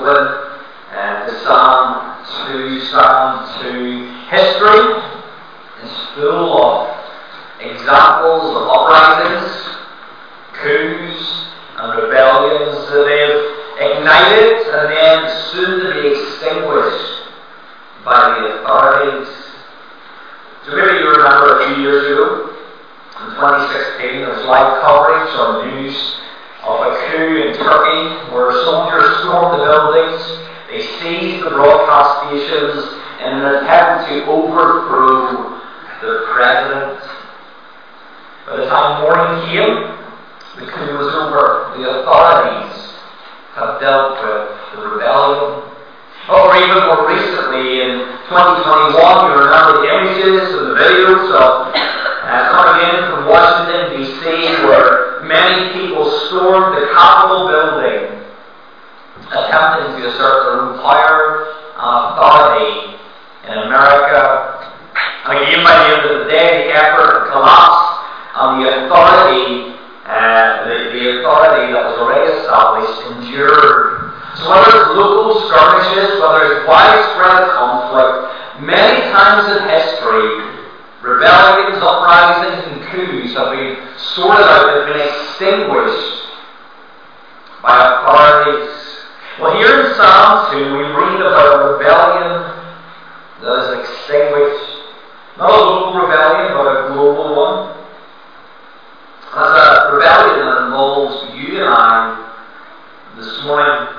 to Psalm 2. Psalm 2 history is full of examples of uprisings, coups, and rebellions that they've ignited and then soon to be extinguished by the authorities. So maybe you remember a few years ago, in 2016, there was live coverage on news of a coup in Turkey where soldiers stormed the buildings, they seized the broadcast stations in an attempt to overthrow the president. By the time morning came, the coup was over. The authorities have dealt with the rebellion. Or even more recently, in 2021, you remember the images and the videos of coming in from Washington, D.C., where many people stormed the Capitol building, attempting to assert their own power and authority in America. And again, by the end of the day, the effort collapsed, and the authority that was already established endured. So whether it's local skirmishes, whether it's widespread conflict, many times in history, rebellions, uprisings, and coups have been sorted out, have been extinguished by authorities. Well, here in Psalm 2, we read about a rebellion that is extinguished. Not a local rebellion, but a global one. That's a rebellion that involves you and I this morning.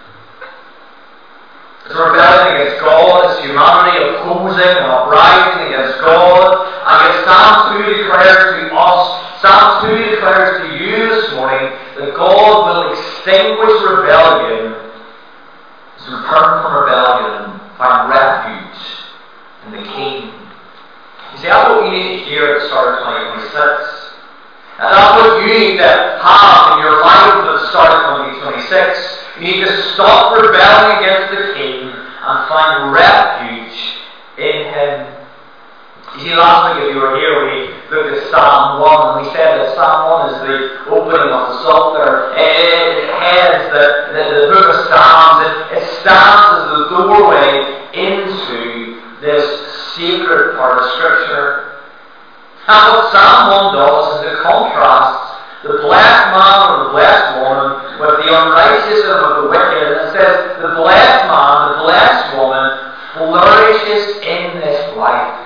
It's a rebellion against God, it's humanity opposing and uprising against God. And yet Psalm 2 declares to us, Psalm 2 declares to you this morning that God will extinguish rebellion, to return from rebellion, find refuge in the King. You see, that's what we need to hear at the start of 2026. And that's what you need to have in your life at the start of 2026. You need to stop rebelling against the King and find refuge in Him. You see, last week if you were here, we looked at Psalm 1, and we said that Psalm 1 is the opening of the Psalter. It heads the book of Psalms. It stands as the doorway into this sacred part of Scripture. And what Psalm 1 does is it contrasts the blessed man or the blessed woman with the unrighteousness of the wicked. And it says the blessed man, the blessed woman flourishes in this life.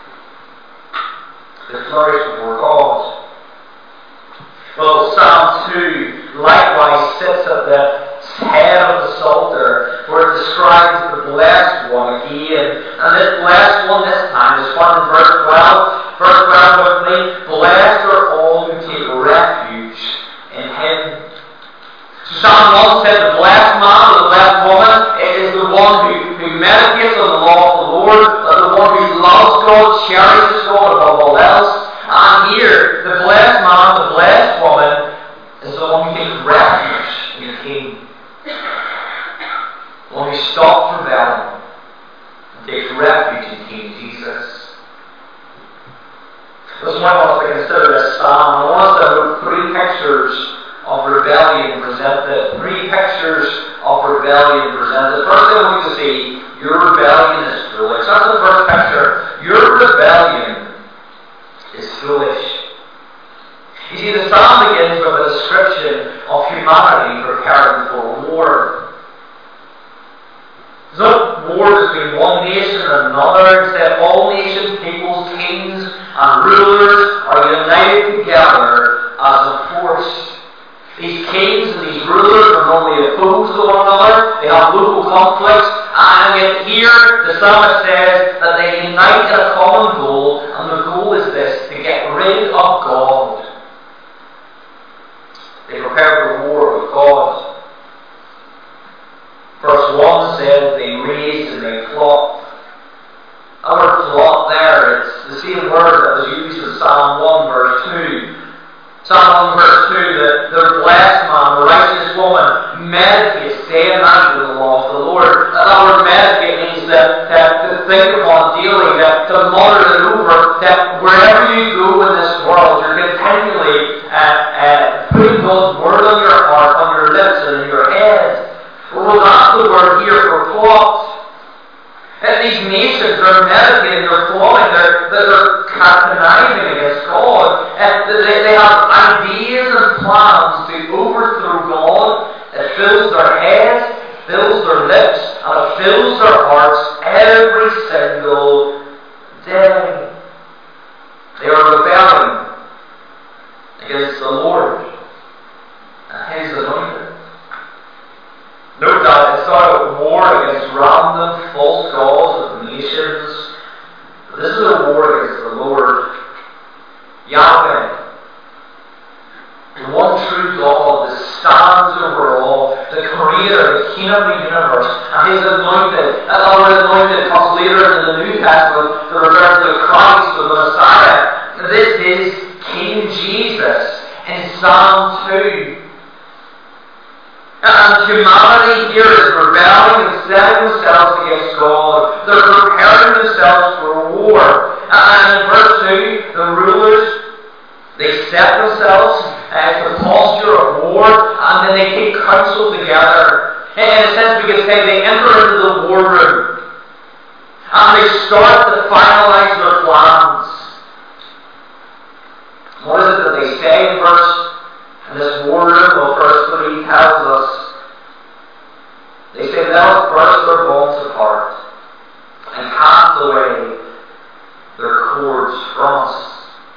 They flourish before God. Well, Psalm 2 likewise sits at the head of the Psalter, where it describes the blessed one again. And this blessed one this time is found in verse 12. Verse 12 with me, blessed are all who take refuge in Him. So Psalm 1 said the blessed man or the blessed woman is the one who meditates on the law of the Lord, the one who loves God, cherishes God above all else. And here, the blessed man, the blessed woman is the one who takes refuge in the King. The one who stops rebelling and takes refuge in King Jesus. This morning I want us to consider this psalm. I want us to have three pictures of rebellion presented. Three pictures of rebellion presented. First thing I want you to see, your rebellion is foolish. That's the first picture. Your rebellion is foolish. You see, the psalm begins with a description of humanity preparing for war. There's no war between one nation and another. Instead, all nations, peoples, kings, and rulers are united together as a force. These kings and these rulers are normally opposed to one another. They have local conflicts. And yet here, the psalmist says that they unite in a common goal. And the goal is this, to get rid of God. They prepare for war with God. Verse 1 says they raise and they plot. That word plot there, it's the same word that was used in Psalm 1 verse 2. Psalm 1 verse 2, that the blessed man, the righteous woman, meditates day and night with the law of the Lord. That word meditate means that to think upon daily, to monitor it over, that wherever you go in this world, you're continually putting God's word on your heart, on your lips, and in your head. Well, that's the the word here for plot. And these nations are meditating, they're plotting, they're conniving against God. And they have ideas and plans to overthrow God. It fills their heads, fills their lips, and it fills their hearts every single day. They are rebelling against the Lord and His anointed. No doubt it started a war against random false gods of the nations. But this is a war against the Lord, Yahweh, the one true God that stands over all, the creator, the king of the universe, and His anointed. That word anointed comes later in the New Testament to refer to Christ, the Messiah. This is King Jesus in Psalm 2. And humanity here is rebelling and setting themselves against God. They're preparing themselves for war. And in verse 2, the rulers, they set themselves to posture of war, and then they take counsel together. In a sense, we could say they enter into the war room, and they start to finalize their plans. What is it that they say in this war room? Well, verse 3 tells us, they say, "Let us burst their bonds apart, and cast away their cords from us."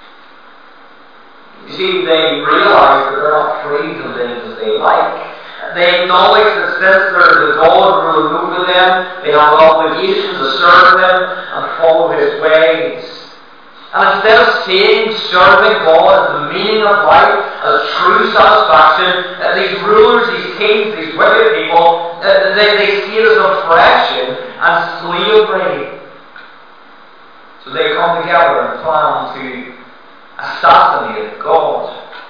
You see, they realize that they're not free to live as they like. They acknowledge that since there is a God ruling over them, they have an obligation to serve Him and follow His ways. And instead of seeing serving God as the meaning of life, as true satisfaction, these rulers, these kings, these wicked people, they see it as oppression and slavery. So they come together and plan to assassinate God.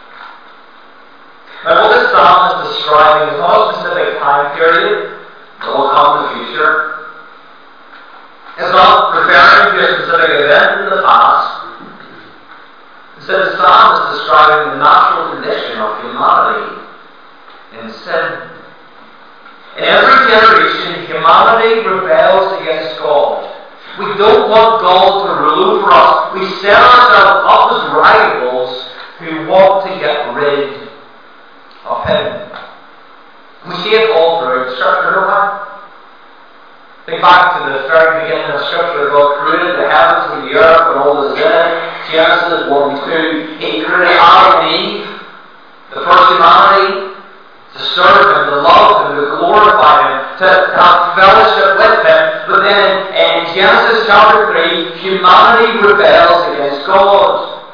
Now, what this psalm is describing is not a specific time period that will come in the future. It's not referring to a specific event in the past. Instead, the psalm is describing the natural condition of humanity in sin. In every generation, humanity rebels against God. We don't want God to rule over us. We set ourselves up as rivals who want to get rid of Him. We see it all throughout Scripture, don't we? Think back to the very beginning of Scripture. God created the heavens and the earth and all that is in it. Genesis 1 and 2. He created Adam and Eve, the first humanity, to serve Him, to love Him, to glorify Him, to have fellowship with Him. But then in Genesis chapter 3, humanity rebels against God.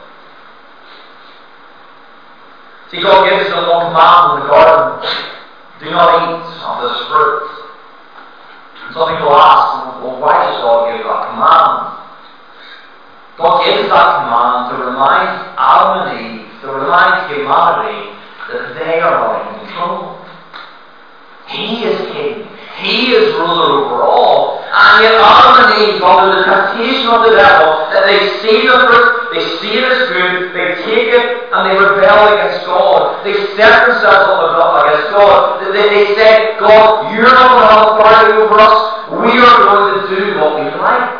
See, God gives them one command in the garden: do not eat of this fruit. Some people ask, well, why does God give that command? God gives that command to remind Adam and Eve, to remind humanity that they are not in control. He is king. He is ruler over all. And yet Adam and Eve, under the temptation of the devil, that they see the fruit, they see it as good, they take it, and they rebel against God. They set themselves up against God. They say, God, you're not going to have authority over us. We are going to do what we like.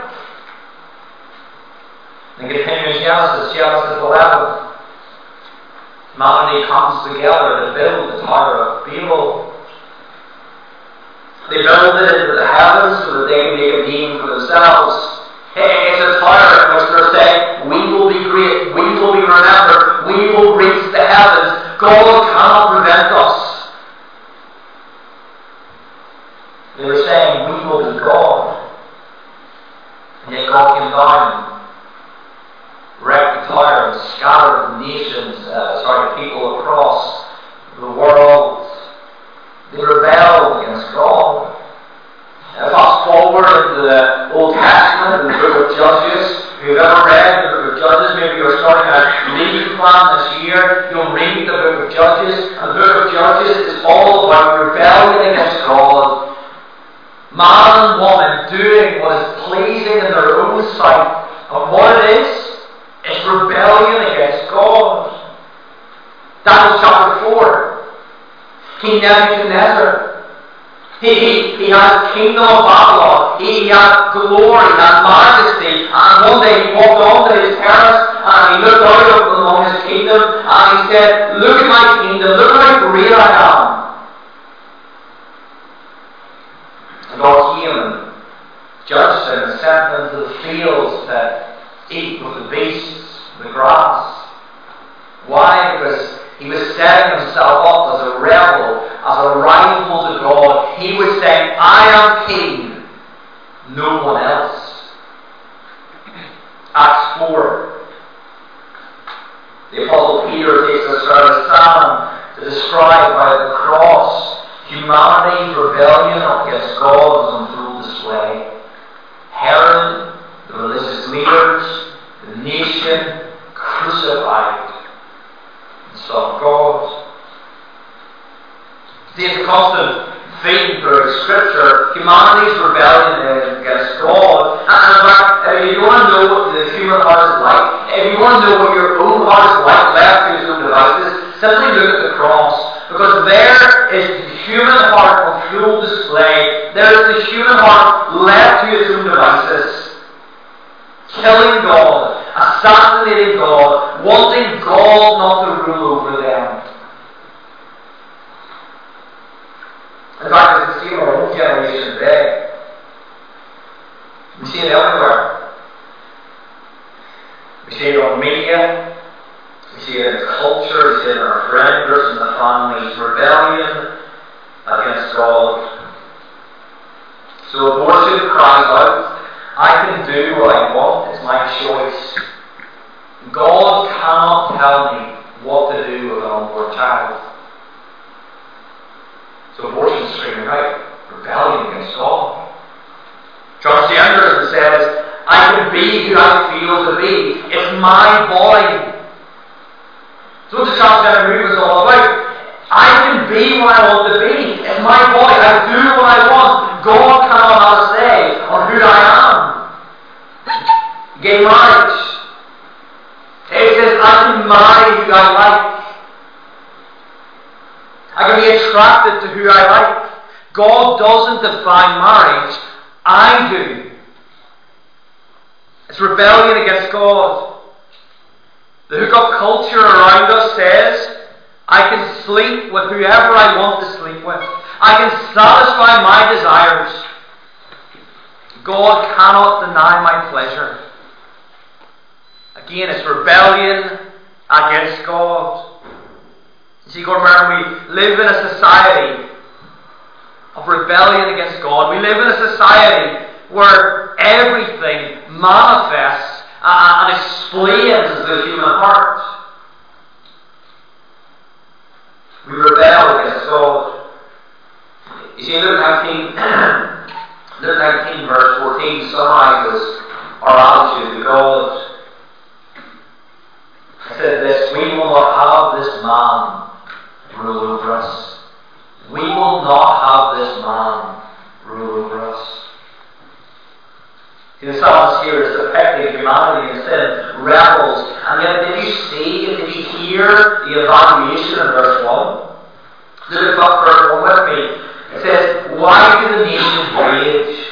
And continue in Genesis 11. Humanity comes together to build the Tower of Babel. They build it into the heavens so that they can make a name for themselves. It's a tower in which they're saying, we will be great, we will be remembered, we will reach the heavens. God cannot prevent us. They were saying, we will be God. And yet God came down, wrecked the tower, and scattered people across the world. They rebelled against God. Fast forward into the Old Testament, in the book of Judges. If you've ever read the book of Judges, maybe you're starting a reading plan this year, you'll read the book of Judges. And the book of Judges is all about rebellion against God. Man and woman doing what is pleasing in their own sight. And what it is, it's rebellion against God. Daniel chapter 4. King Nebuchadnezzar, He has kingdom of Babylon. He has glory and majesty. And one day he walked on to his terrace and he looked out along his kingdom and he said, look at my kingdom, look at how great I am. And God came and judged him and sent him into the fields to eat with the beasts, the grass. Why? Because he was setting himself up as a rebel, as a rival to God. He was saying, I am king, no one else. Acts 4. The Apostle Peter takes us from a psalm to describe by the cross humanity's rebellion against God was on full display. Herod, the religious leaders, the nation crucified the Son of God. See, it's a constant theme through Scripture. Humanity's rebellion against God. And in fact, if you want to know what the human heart is like, if you want to know what your own heart is like, left to its own devices, simply look at the cross. Because there is the human heart on full display. There is the human heart left to its own devices. Killing God, assassinating God, wanting God not to rule over them. In fact, it's the same in our own generation today. We see it everywhere. We see it on media, we see it in culture, we see it in our friend groups and the families. Rebellion against God. So abortion cries out, I can do what I want, it's my choice. God cannot tell me what to do with an unborn child. So abortion is screaming out, rebellion against God. Transgenderism says, I can be who I feel to be. It's my body. So what the transgender movement is all about. I can be what I want to be. It's my body. I do what I want. God cannot have a say on who I am. Gay marriage. It says I can marry who I like. I can be attracted to who I like. God doesn't define marriage. I do. It's rebellion against God. The hookup culture around us says, I can sleep with whoever I want to sleep with. I can satisfy my desires. God cannot deny my pleasure. Again, it's rebellion against God. You see, God, remember, we live in a society of rebellion against God. We live in a society where everything manifests and explains the human heart. We rebel against God. You see, Luke 19 verse 14 summarizes our attitude to God. It says this, we will not have this man rule over us. We will not have this man rule over us. See, the psalmist here is depicting humanity in sin, rebels. And yet, did you see, did you hear the evaluation in verse 1? Look at verse 1 with me. It says, why do the nations rage?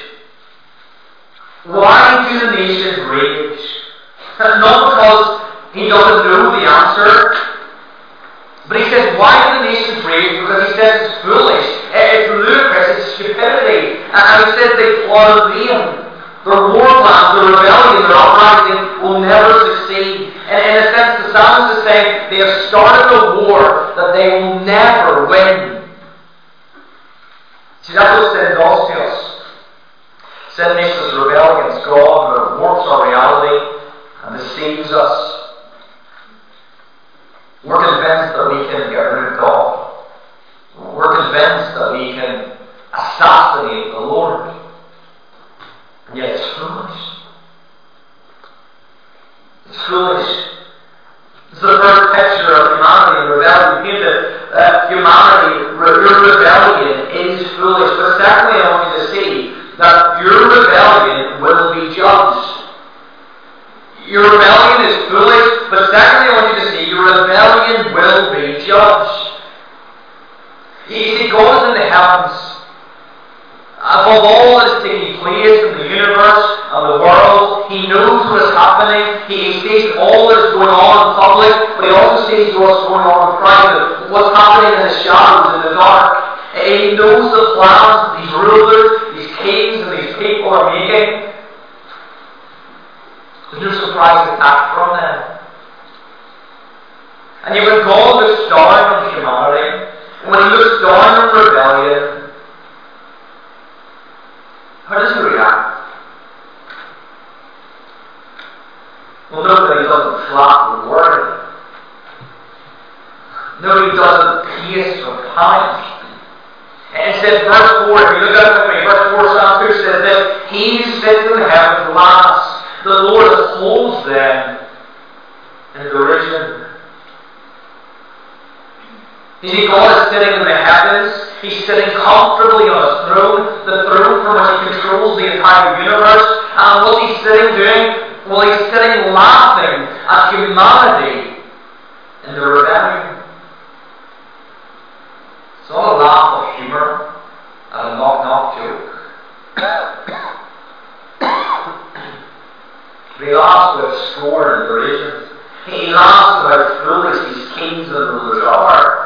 Why do the nations rage? That's not because he doesn't know the answer. But he says, why do the nations rage? Because he says it's foolish, it's ludicrous, it's stupidity. And he says they plot in vain. Their war plans, their rebellion, their uprising will never succeed. And in a sense, the psalmist is saying they have started a war that they will never win. See, that's what sin does to us. Sin makes us rebel against God, and it warps our reality and deceives us. We're convinced that we can get rid of God. We're convinced that we can assassinate the Lord. And yet it's foolish. It's foolish. It's the first picture of humanity and rebellion. Painted humanity, your rebellion is foolish. But secondly, I want you to see that your rebellion will be judged. Your rebellion is foolish, but secondly, I want you to see your rebellion will be judged. You see, God is in the heavens. Above all that is taking place in the universe and the world, He knows what is happening. He sees all that is going on in public, but He also sees what's going on in private, what's happening in the shadows, in the dark. He knows the plans that these rulers, these kings, and these people are making. There's no surprise attack from them. And yet when God looks down on humanity, when He looks down on rebellion, how does He react? Well, note that He doesn't flat worry. Note He doesn't pace or panic. Instead, verse 4, if you look at it with me, verse 4, Psalm 2 says this: He who sits in the heavens laughs, the Lord upholds them in derision. You see, God is sitting in the heavens. He's sitting comfortably on His throne, the throne from which He controls the entire universe. And what's He sitting doing? Well, He's sitting laughing at humanity in the rebellion. It's not a laugh of humour and a knock-knock joke. He laughs with scorn and derision. He laughs about how foolish these kings and rulers are.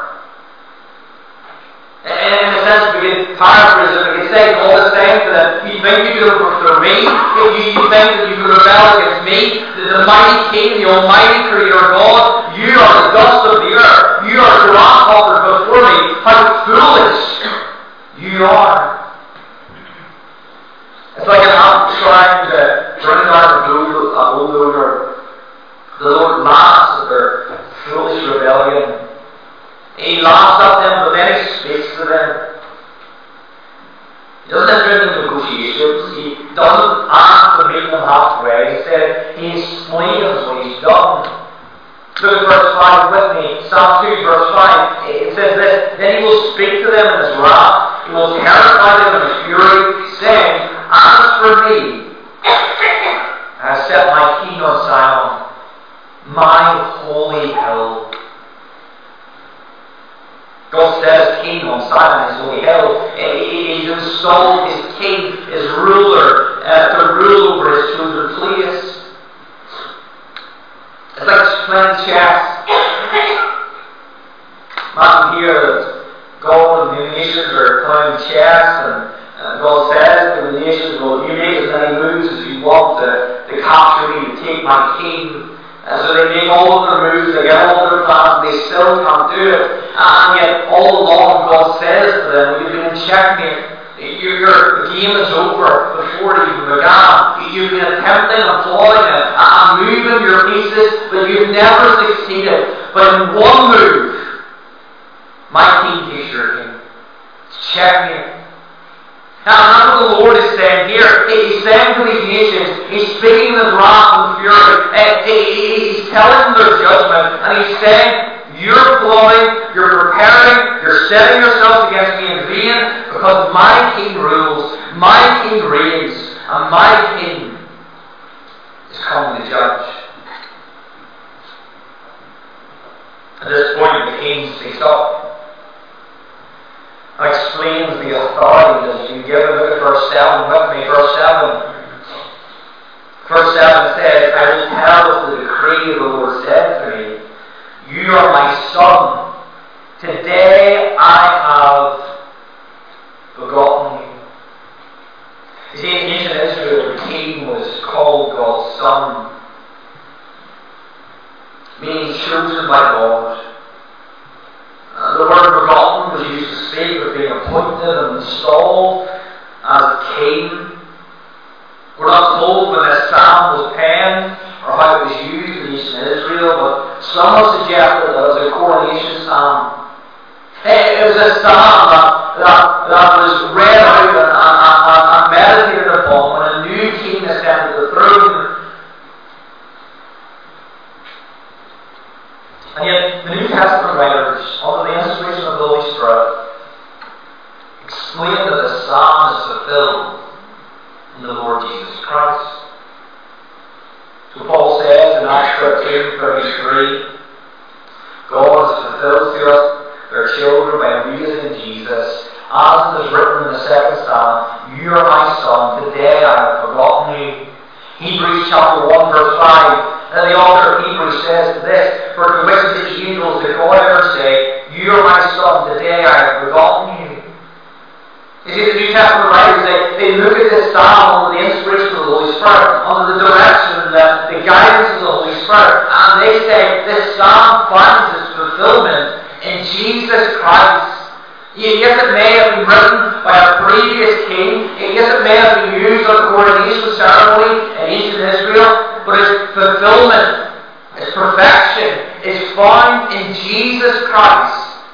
And in a sense, we can paraphrase it, we can say, God is saying to them, you think you can overthrow me? You think that you can rebel against me? The mighty King, the almighty Creator God, you are the dust of the earth. You are grasshoppers before me. How foolish you are. It's like an ant trying to bring down a bulldozer. The Lord laughs at their foolish rebellion. He laughs at them, but then He speaks to them. He doesn't enter into negotiations. He doesn't ask to meet them halfway. Instead, He explains what He's done. Look at verse 5 with me. Psalm 2, verse 5. It says this: Then He will speak to them in His wrath. He will terrify them in His fury, saying, As for me, I have set my King on Zion, my holy hill. God says King on Zion, His holy hill. He's installed His King, His ruler, to rule over His chosen place. It's like playing chess. Imagine here that God and the nations are playing chess, and God says to the nations, well, you make as many moves as you want to capture me, to take my King. And so they make all of their moves, they get all of their plans, and they still can't do it. And yet, all along, God says to them, you've been in checkmate. Your game is over before it even began. You've been attempting and plotting it and moving your pieces, but you've never succeeded. But in one move, my King takes your King. It's checkmate. Now, that's what the Lord is saying here. He's saying to these nations, He's speaking in His wrath and fury. He's telling them their judgment, and He's saying, you're plotting, you're preparing, you're setting yourselves against me in vain, because my King rules, my King reigns, and my King is coming to judge. At this point, the King speaks up and explains the authority that has been given. Look at verse 7 with me. Verse 7. Verse 7 says, I will tell what the decree of the Lord said to me. You are my son. Today I have begotten you. You see, in ancient Israel, the king was called God's son, meaning chosen by God. The word begotten was used to speak of being appointed and installed as king. We're not told when this psalm was penned or how it was used in ancient Israel, but some have suggested that it was a coronation psalm. It was a psalm that was read out and meditated upon when a new king ascended the throne. And yet, the New Testament writers, under the inspiration of the Holy Spirit, explain that the psalm is fulfilled in the Lord Jesus Christ. So Paul says in Acts 13:33, God has fulfilled to us their children by raising Jesus, as it is written in the second psalm, you You are my son, today I have begotten you. Hebrews chapter 1 verse 5, and the author of Hebrews says this, for to which of the angels did God ever say, You are my son, today I have begotten you. You see, the New Testament writers, they look at this psalm under the inspiration of the Holy Spirit, under the direction, the guidance of the Holy Spirit, and they say this psalm finds its fulfillment in Jesus Christ. Yes, it may have been written by a previous king, yes, it may have been used at the coronation ceremony in ancient Israel, but its fulfillment, its perfection, is found in Jesus Christ,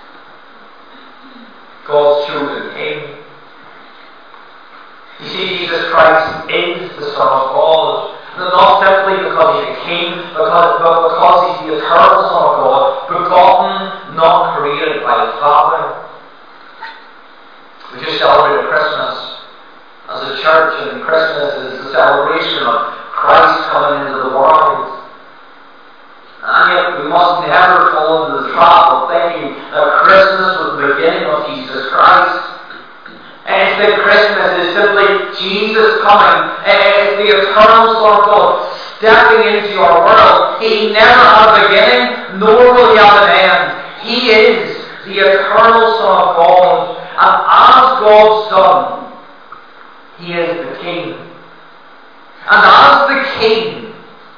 God's chosen king. You see, Jesus Christ is the Son of God. Not simply because He's a king, but because He's the eternal Son of God, begotten, not created by the Father. We just celebrated Christmas as a church, and Christmas is the celebration of Christ coming into the world. And yet we must never fall into the trap of thinking that Christmas was the beginning of Jesus Christ. It's that Christmas is simply Jesus coming. It's the eternal Son of God stepping into our world. He never had a beginning, nor will He have an end. He is the eternal Son of God. And as God's Son, He is the King. And as the King,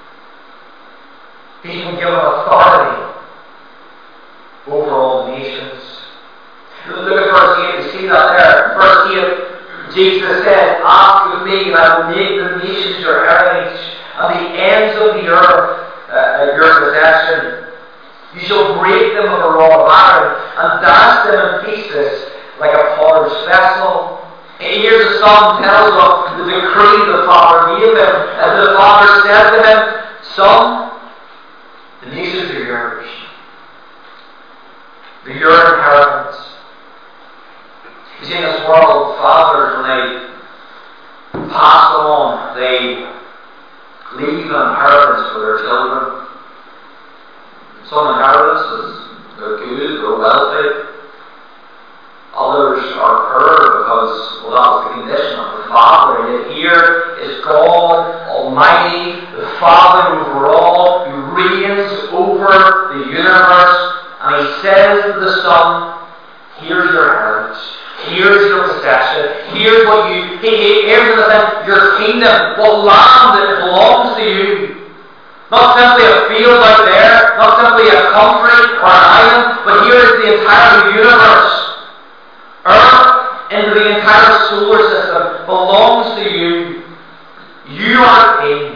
He's been given authority over all nations. Look at verse 8, you see that there. Verse 8, Jesus said, Ask of me, and I will make the nations your heritage, and the ends of the earth your possession. You shall break them with a rod of iron, and dash them in pieces like a potter's vessel. Here the Son tells of the decree the Father gave him, as the Father said to him, Son, the nations are yours. They're your inheritance. You see, in this world, fathers, when they pass on, they leave an inheritance for their children. Some inheritances, they're good, they're wealthy. Others are poor because, well, that was the condition of the Father. And yet here is God Almighty, the Father over all, who reigns over the universe. And He says to the Son, here's your inheritance. Here's your possession. Here's what here's your kingdom. What land that belongs to you. Not simply a field out there, not simply a country or an island, but here is the entire universe. Earth into the entire solar system belongs to you. You are King.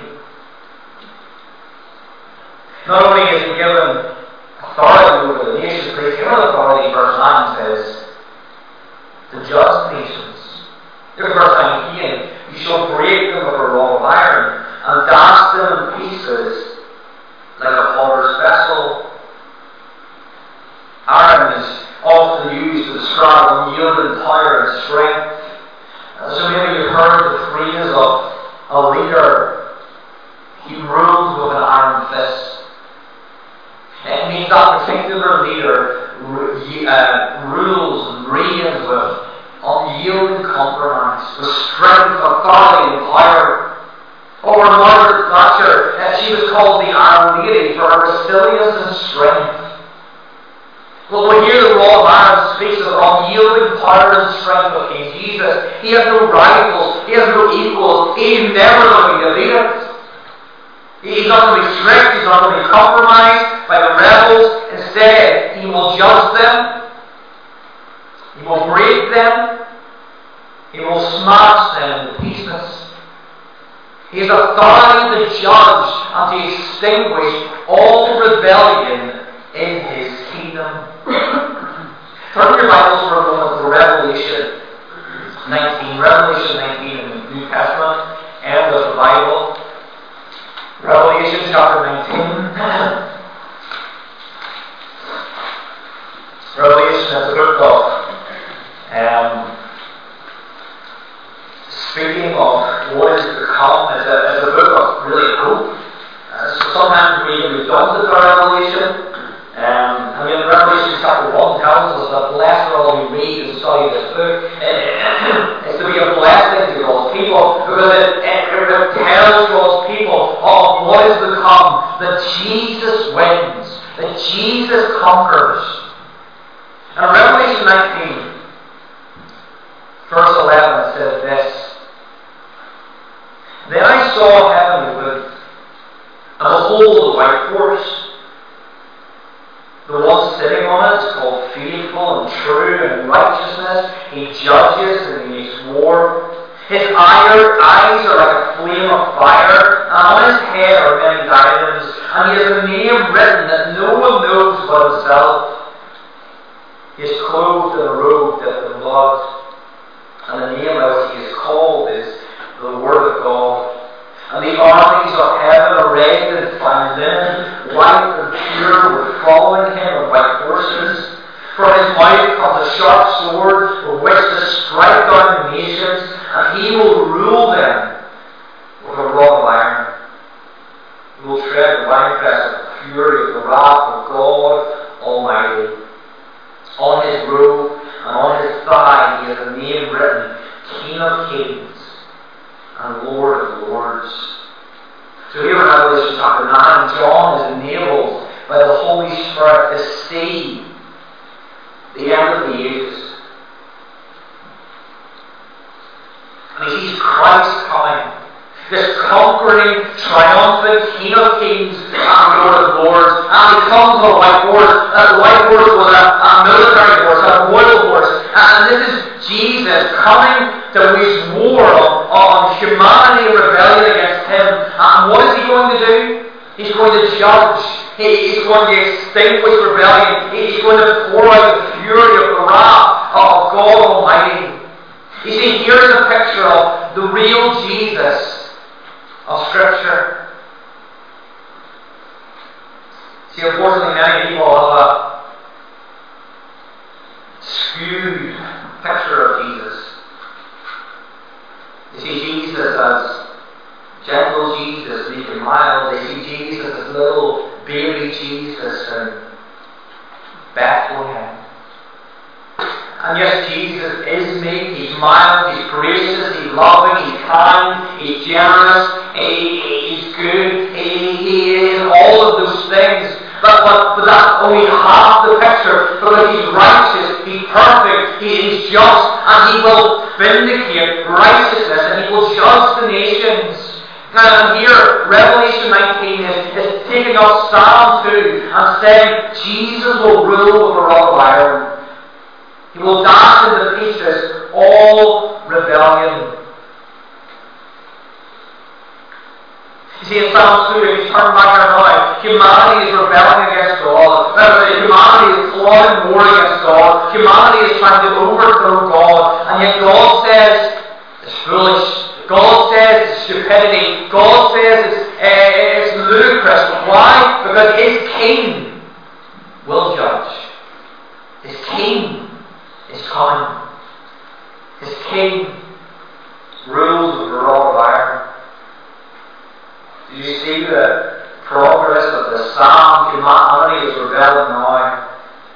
Not only is He given authority over the nations, but He's given authority, verse 9 says, to judge nations. Look at verse 19. You shall break them with a rod of iron, and dash them in pieces like a potter's vessel. Iron is often used to describe unyielding power and strength. So maybe you've heard the phrase of a leader. He rules with an iron fist. It means that particular leader rules and reigns with unyielding compromise, with strength, authority, and power. Or Margaret Thatcher, she was called the Iron Lady for her resilience and strength. Well, we hear the rod of iron speaks of unyielding power and strength of King Jesus. He has no rivals, He has no equals, He's never going to be defeated. He's not going to be tricked, He's not going to be compromised by the rebels. Instead, He will judge them, He will break them, He will smash them into pieces. He has authority to judge and to extinguish all rebellion in His kingdom. Turn your Bibles for a moment to Revelation 19. Revelation 19 in the New Testament, end of the Bible. Revelation chapter 19. Revelation is a book of speaking of what is to come. It's a book of really hope. So sometimes we can be daunted by Revelation. Revelation chapter 1 tells us that blessed are all who read and study this book. It's to be a blessing to Jesus wins, that Jesus conquers. In Revelation 19, verse 11, it says this: Then I saw heaven opened, and behold, a white horse. The one sitting on it is called Faithful and True, and in righteousness he judges and he makes war. His eyes are like a flame of fire, and on his head are many diadems, and he has a name written that no one knows but himself. He is clothed in a robe dipped in blood, and the name of which he is called is the Word of God. And the armies of heaven, arrayed in fine linen, white and pure, were following him on white horses. From his mouth comes a sharp sword with which to strike down the nations, and he will rule them with a rod of iron. He will tread the winepress of the fury of the wrath of God Almighty. On his robe and on his thigh he has a name written, King of Kings and Lord of Lords. So here in Revelation chapter 9, John is enabled by the Holy Spirit to see the end of the ages. And he sees Christ coming, this conquering, triumphant King of Kings and Lord of Lords. And he comes on a white horse. The white horse was a military horse, a royal horse. And this is Jesus coming to wage war on humanity and rebellion against him. And what is he going to do? He's going to judge. He's going to extinguish rebellion. He's going to pour out the fury of the wrath of God Almighty. You see, here's a picture of the real Jesus of Scripture. See, unfortunately, many people have a skewed picture of Jesus. They see Jesus as gentle Jesus, meek and mild. They see Jesus as little baby Jesus in Bethlehem. And yes, Jesus is meek, he's mild, he's gracious, he's loving, he's kind, he's generous, he's good, he is all of those things. But that's only half the picture, because he's righteous, he's perfect, he's just, and he will vindicate righteousness, and he will judge the nations. And here, Revelation 19 is taking up Psalm 2 and saying Jesus will rule with a rod of iron. He will dash into pieces all rebellion. You see, in Psalm 2, if you turn back there now, humanity is rebelling against God. Humanity is plotting war against God. Humanity is trying to overthrow God. And yet God says it's foolish. God says it's stupidity. God says it's ludicrous. Why? Because his king will judge. His king is coming. His king rules with a rod of iron. Do you see the progress of the psalm? Humanity is rebelling now,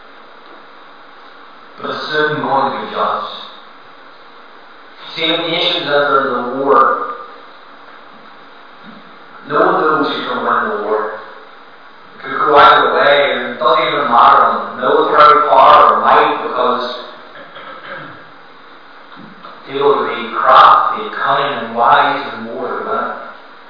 but it's soon going to be judged. See, the nations enter the war. No one knows who's going to win the war. It could go either way, and it doesn't even matter on military power or might, because people will be crafty, cunning, and wise, and more than that.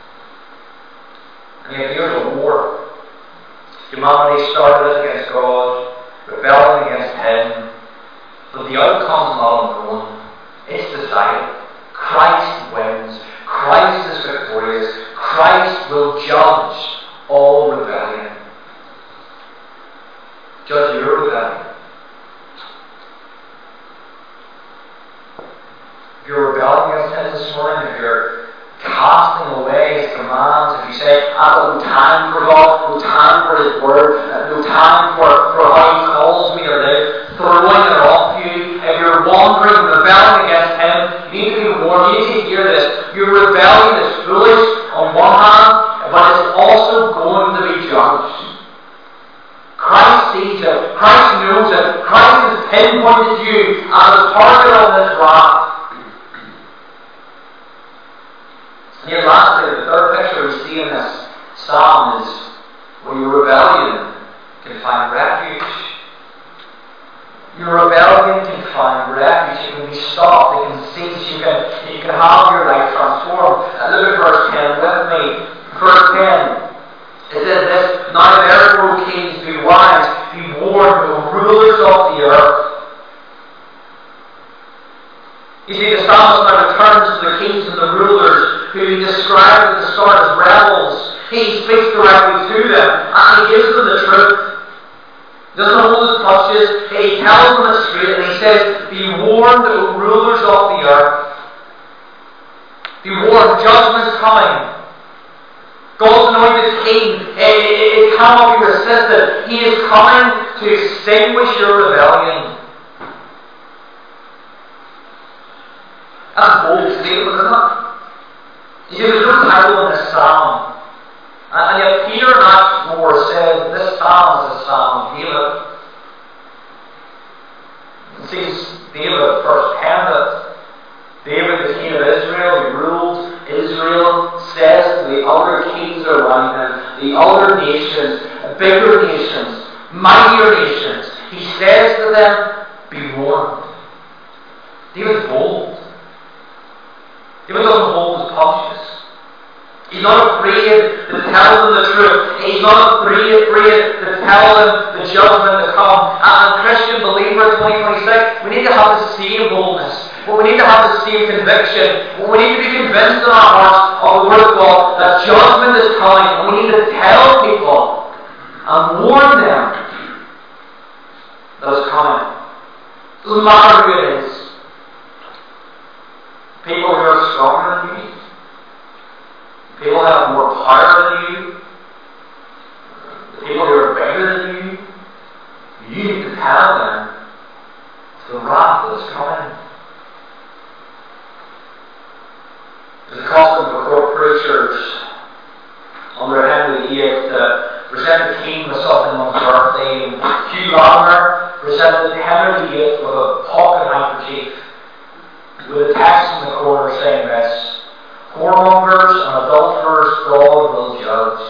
And yet here's a war. Humanity started against God, rebelling against him, but the outcome's not unknown. It's decided. Christ wins. Christ is victorious. Christ will judge all rebellion. Judge your rebellion. If you're rebelling against him this morning, if you're casting away his commands, if you say, I've got no time for God, no time for his word, no time for how he calls me to live, throwing it off you, if you're wandering and rebelling against him, you need to be warned, you need to hear this. Your rebellion is foolish on one hand, but it's also going to be judged. Christ sees it. Christ knows it. Christ has pinpointed you as a target of this wrath. And yet lastly, the third picture we see in this psalm is where your rebellion can find refuge. Your rebellion can find refuge. It can be stopped. It can cease. You can have your life transformed. Look at verse 10 with me. Verse 10. It says this, "Now therefore, O kings, be wise, be warned, O rulers of the earth." You see, the psalmist now returns to the kings and the rulers who he described at the start as rebels. He speaks directly to them, and he gives them the truth. He doesn't hold his punches. He tells them it straight, and he says, "Be warned, O rulers of the earth." Be warned, judgment's coming. God's anointed king, it cannot be resisted. He is coming to extinguish your rebellion. That's a bold statement, isn't it? You see, there's no title in this psalm. And yet Peter in Acts 4 said this psalm is a psalm of David. It sees David first penned it. David, the king of Israel, who ruled Israel, says to the other kings around him, the other nations, bigger nations, mightier nations, he says to them, "Be warned." David's bold. David doesn't hold his punches. He's not afraid to tell them the truth. He's not afraid to tell them the judgment to come. And Christian believer in 2026, we need to have the same boldness. We need to have the same conviction. We need to be convinced in our hearts of the Word of God that judgment is coming. And we need to tell people and warn them that it's coming. It doesn't matter who it is. People who are stronger than you. People who have more power than you. The people who are bigger than you. You need to tell them the wrath that is coming. There's a custom for court preachers under Henry VIII to present the king with something on his birthday. And Hugh Latimer presented Henry VIII with a pocket handkerchief with a text in the corner saying this: "Whoremongers and adulterers God will judge."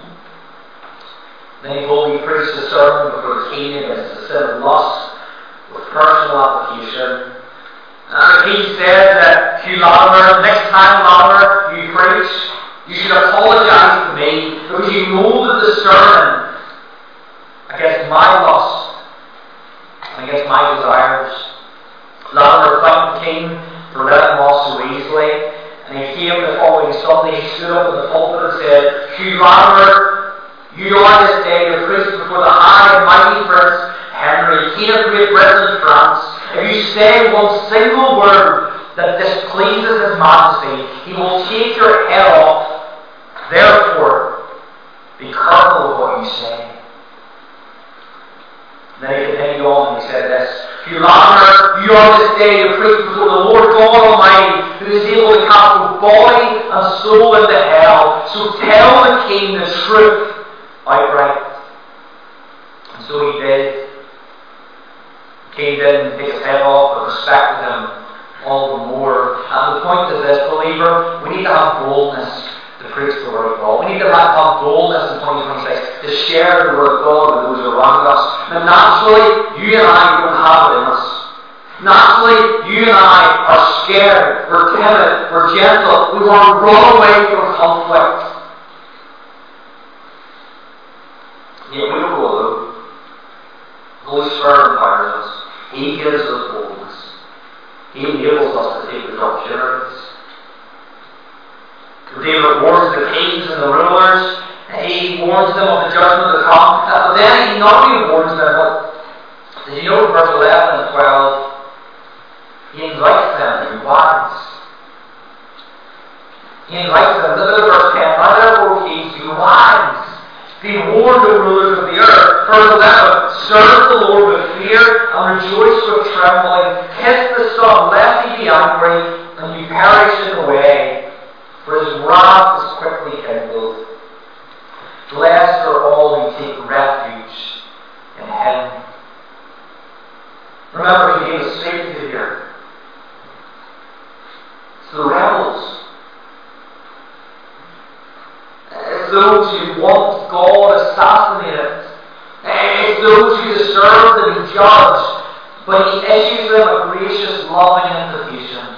Then he told me he preached a sermon before the king against the sin of lust with personal application. And he said that Hugh Latimer, next time Latimer you preach, you should apologise to me because you moulded the sermon against my lust and against my desires. Latimer thanked the king for letting him off so easily, and he came the following Sunday. He stood up in the pulpit and said, "Hugh Latimer, you are this day to preach before the high and mighty Prince Henry, King of Great Britain and France. If you say one single word that displeases His Majesty, He will take your head off. Therefore, be careful of what you say." Then he continued on and he said this: "Hugh Latimer, you are this day to preach before the Lord God Almighty, who is able to cast both body and soul into hell. So tell the king the truth outright." And so he did. The king didn't take his head off, but respected him all the more. And the point is this, believer, we need to have boldness to preach the Word of God. We need to have boldness in 2026 to share the Word of God with those around us. But naturally, you and I don't have it in us. Naturally, you and I are scared, we're timid, we're gentle, we want to run away from conflict. Yet we don't go alone. The Holy Spirit empowers us. He gives us boldness. He enables us to take the opportunities. David warns the kings and the rulers. He warns them of the judgment to come. But then he not only warns them, but did you know in verse 11 and 12, he invites them to be wise. He invites them. Look at verse 10. "Now therefore, kings, be wise. Be warned, O rulers of the earth. Verse 11. Serve the Lord with fear and rejoice with trembling. Kiss the Son, lest He be angry and you perish in the way. For His wrath is quickly kindled. Blessed are all who take refuge in Him." Remember, He gave a statement here. It's the rebels. It's those who want God assassinated. It's those who deserve to be judged. But he issues them a gracious, loving invitation.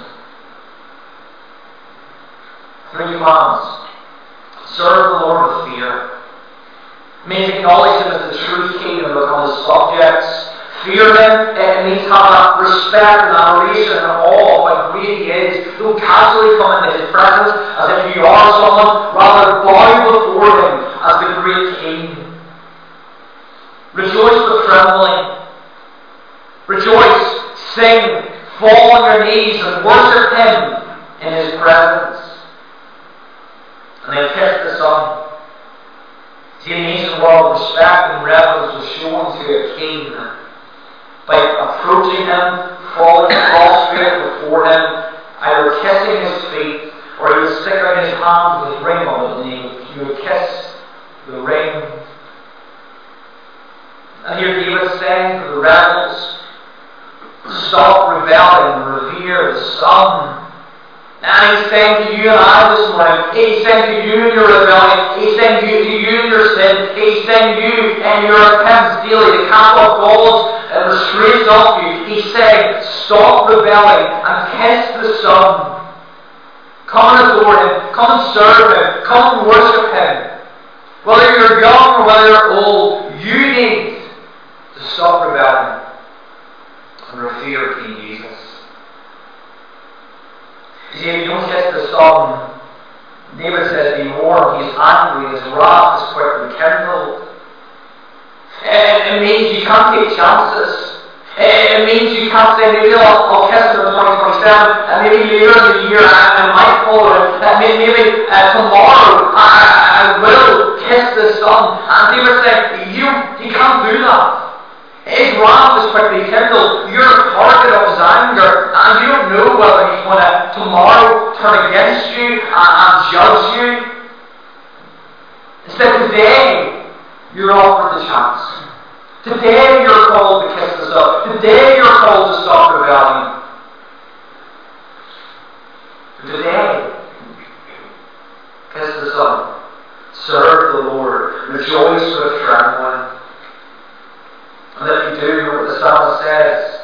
3 commands. Serve the Lord with fear. Means acknowledge Him as the true King and become His subjects. Fear Him, it means have a respect and adoration and awe of how great He is. Don't casually come into His presence as if you are someone, rather bow before Him as the great King. Rejoice with trembling. Rejoice, sing, fall on your knees and worship Him in His presence. And then kiss the Son. See, in the ancient world, respect and reverence was shown to a king by approaching him, falling prostrate before him, either kissing his feet, or he would stick out his hand with his ring on it, and he would kiss the ring. And here David saying to the rebels, stop rebelling and revere the Son. And He's saying to you and I this morning, He's saying to you in your rebellion, He's saying to you in your sin, He's saying to you in your attempts daily to cast off God's restraints off you. He's saying, stop rebelling and kiss the Son. Come and adore Him, come and serve Him, come and worship Him. Whether you're young or whether you're old, you need to stop rebelling and revere King Jesus. You see, if you don't kiss the Son, David says, be warned, He's angry, His wrath is quickly kindled. It means you can't take chances. It means you can't say, maybe I'll kiss Him in 2027, and maybe later in the year I might follow Him. Maybe tomorrow I will kiss the Son. And David said, you can't do that. His wrath is quickly kindled. You're a target of His anger, and you don't know whether He's going to tomorrow turn against you and judge you. Instead, today you're offered the chance. Today you're called to kiss the Son. Today you're called to stop rebelling. Today, kiss the Son. Serve the Lord. Rejoice with trembling. And if you do what the psalmist says,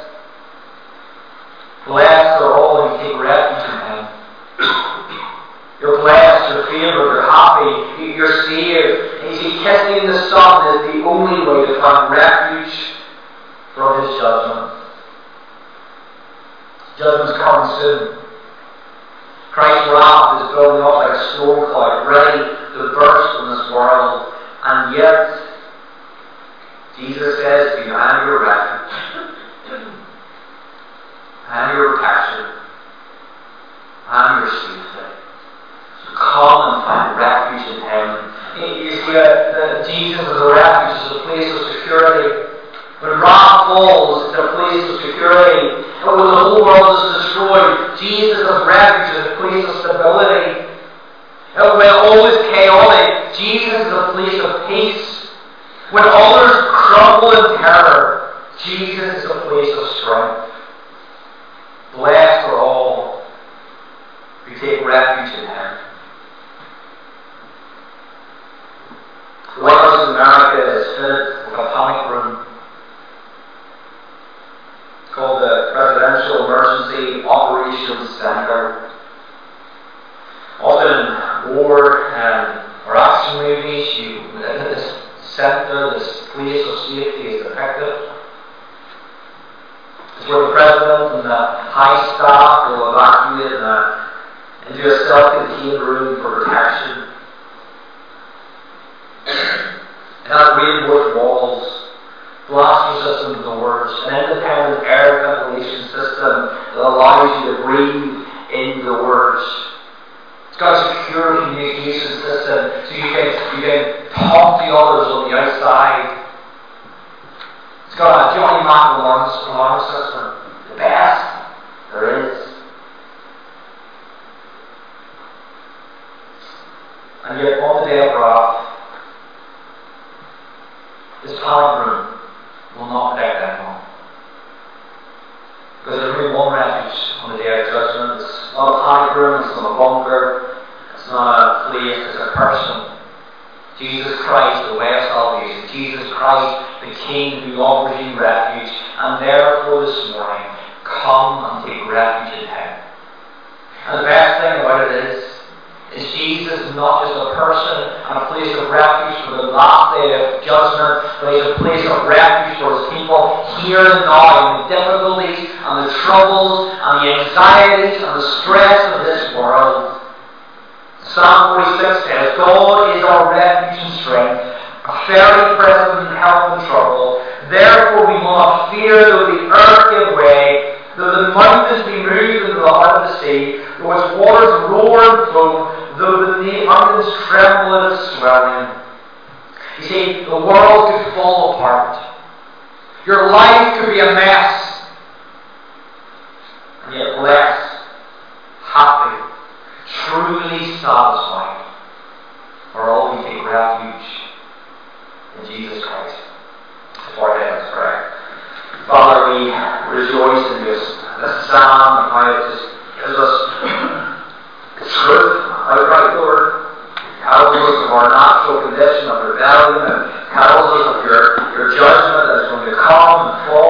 blessed are all who take refuge in Him. You're blessed, you're favoured, you're happy, you're saved. And you see, kissing the Son is the only way to find refuge from His judgment. Judgment's coming soon. Christ's wrath is building up like a storm cloud, ready to burst on this world. And yet, Jesus says to you, I am your refuge. I am your protection. I am your safety. So come and find refuge in Him. You see, Jesus is a refuge, is a place of security. When wrath falls, it's a place of security. And when the whole world is destroyed, Jesus is refuge, is a place of stability. And when all is chaotic, Jesus is a place of peace. When others crumble in terror, Jesus is a place of strength. Blessed are all who take refuge in Him. The White House in America is fitted with a panic room. It's called the Presidential Emergency Operations Center. Often in war or action movies, this center, this place of safety is depicted. It's where the President and the high staff will evacuate into a self-contained room for protection. It has reinforced walls, blast-resistant doors, an independent air ventilation system that allows you to breathe indoors. It's got a secure communication system so you can talk to others on the outside. It's got a Johnny Mac alarm system. The best there is. And yet on the day of wrath, this panic room will not protect anyone. Because there's only one refuge on the day of judgment. It's not a panic room, it's not a bunker, it's not a place, it's a person. Jesus Christ, the way of salvation. Jesus Christ, the King who offers you refuge. And therefore this morning, come and take refuge in Him. And the best thing about it is Jesus is not just a person and a place of refuge for the last day of judgment, but He's a place of refuge for His people here and now in the difficulties and the troubles and the anxieties and the stress of this world. Psalm 46 says, God is our refuge and strength, a very present in help and trouble. Therefore we will not fear though the earth give way, though the mountains be moved into the heart of the sea, though its waters roar and foam, though the mountains tremble at its swelling. You see, the world could fall apart. Your life could be a mess. And yet blessed, happy, truly satisfied, for all we take refuge in Jesus Christ. Before I let's pray. Father, we rejoice in this psalm and how it just gives us the truth outright, Lord. It tells us of our natural condition of rebellion and tells us of your judgment that is going to come and fall